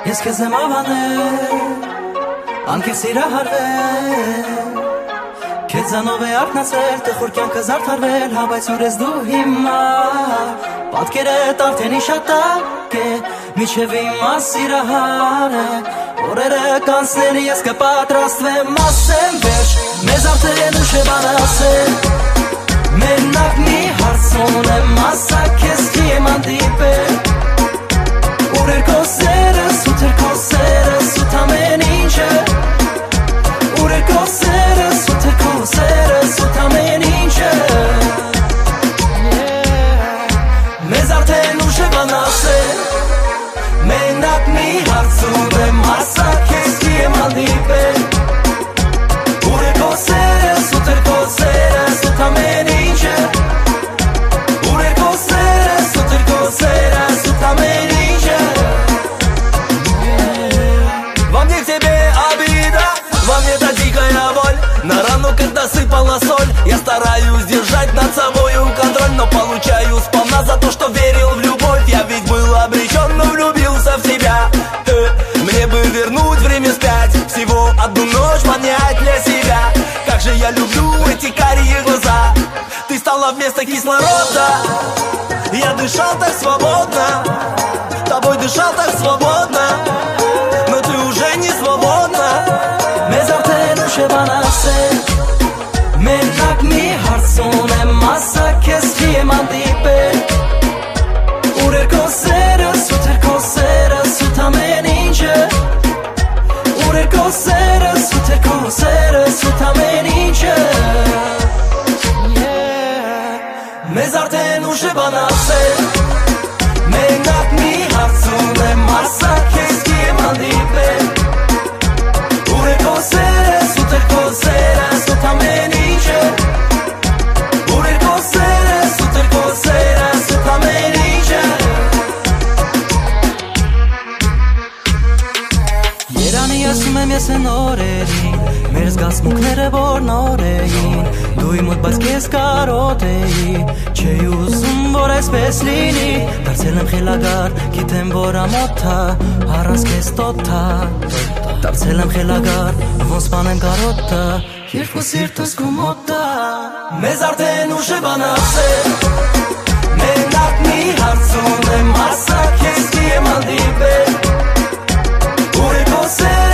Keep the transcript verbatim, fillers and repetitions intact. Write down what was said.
Ես քեզ եմ ավանել, անկես իրահարվել, քեզանով է արթնացել, տխուր կյանքս արդարվել, հա բայց ուր ես դու հիմա, պատկերդ արդեն իշատակ է, միջև հիմա սիրահար է, օրերը կանցնեն ես կպատրաստվեմ, ասեմ վերջ, մեզ արդեն ուշ է բան ասել, մենակ մի հարց ունեմ, ասա քեզ չի եմ հանդիպել, ուր էր քո սերս, ութ էր քո սերս, ութ ամեն ինչը, ուր էր քո սերս, ութ էր քո սերս, ութ ամեն ինչը, մեզ արդեն ուշ է բան ասել, մենակ մի հարց ունեմ, ասա քեզ չի եմ հանդիպել, ուր էր քո սերս, ութ էր քո սերս, ութ ամեն ինչը, ուր էր քո սերս, ութ էր քո սերս, ութ ամեն ինչը. Во мне к тебе обида, во мне та дикая боль, на рану, когда сыпала соль, я стараюсь держать над собою контроль, но получаю сполна за то, что верил в любовь, я ведь был обречен, но влюбился в тебя. э, Мне бы вернуть время вспять, всего одну ночь понять для себя, как же я люблю эти карие глаза, ты стала вместо кислорода, я дышал так свободно, тобой дышал так свободно, но ты уже не свободна. Մեզ արդեն ուշ է բան ասել, մենակ մի հարց ունեմ, ասա քեզ չի եմ հանդիպել, ուր էր քո սերս, ութ էր քո սերս, ութ ամեն ինչը, ուր էր քո սերս, ութ էր քո սերս, ութ ամեն ինչը, մեզ արդեն ուշ է բան ասել, մենակ մի հարց ունեմ, ասա քեզ չի եմ հանդիպել, ուր էր քո սերս, ութ էր քո սերս, ութ ամեն ինչը, ուր էր քո սերս, ութ էր քո սերս, ութ ամեն ինչը. Երանի ասում եմ ես են օրերին, մեր զգացմունքները որ նոր էին, դու իմ մոտ բայց քեզ կարոտ էի, չէի ուզում որ այսպես լինի, դարձել եմ խելագար, գիտեմ որ ամոթ ա, առանց քեզ տոթ ա, դարձել եմ խելագար, ոնց բանեմ կարոտը, երբ քո սիրտս քո մոտ ա, մեզ արդեն ուշ է բան ասել, մենակ մի հարց ունեմ, ասա քեզ չի եմ հանդիպել, ուր է քո սեր